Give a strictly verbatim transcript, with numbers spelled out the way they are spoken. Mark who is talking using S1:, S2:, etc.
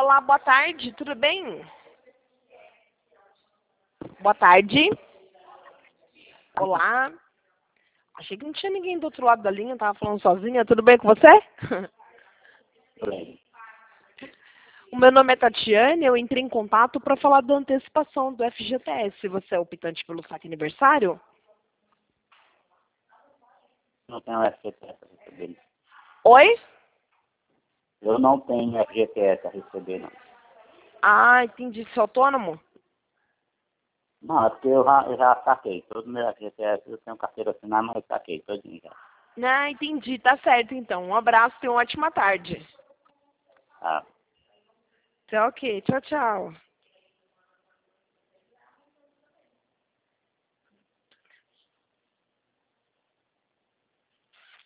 S1: Olá, boa tarde, tudo bem? Boa tarde. Olá. Achei que não tinha ninguém do outro lado da linha, tava falando sozinha. Tudo bem com você? O meu nome é Tatiane, eu entrei em contato para falar da antecipação do F G T S. Você é optante pelo saque aniversário?
S2: Não tenho F G T S a receber.
S1: Oi?
S2: Eu não tenho F G T S a receber, não.
S1: Ah, entendi. Você é autônomo?
S2: Não, é porque eu já, eu já saquei. Todo meu F G T S eu tenho carteira assinada, mas eu saquei todinho já.
S1: Ah, entendi. Tá certo, então. Um abraço e uma ótima tarde.
S2: Ah.
S1: Tá ok. Tchau, tchau.